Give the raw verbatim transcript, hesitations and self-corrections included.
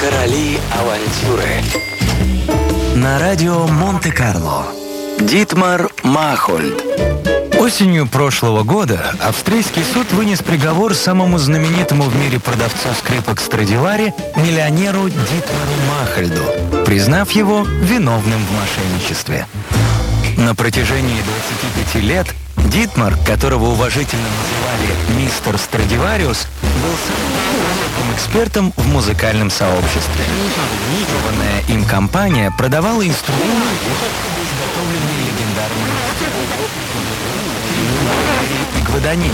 Короли авантюры. На радио Монте-Карло. Дитмар Махольд. Осенью прошлого года австрийский суд вынес приговор самому знаменитому в мире продавцу скрипок Страдивари, миллионеру Дитмару Махольду, признав его виновным в мошенничестве. На протяжении двадцати пяти лет Дитмар, которого уважительно называли «Мистер Страдивариус», был самым опытным экспертом в музыкальном сообществе. Основанная им компания продавала инструменты, изготовленные легендарными и Гваданини.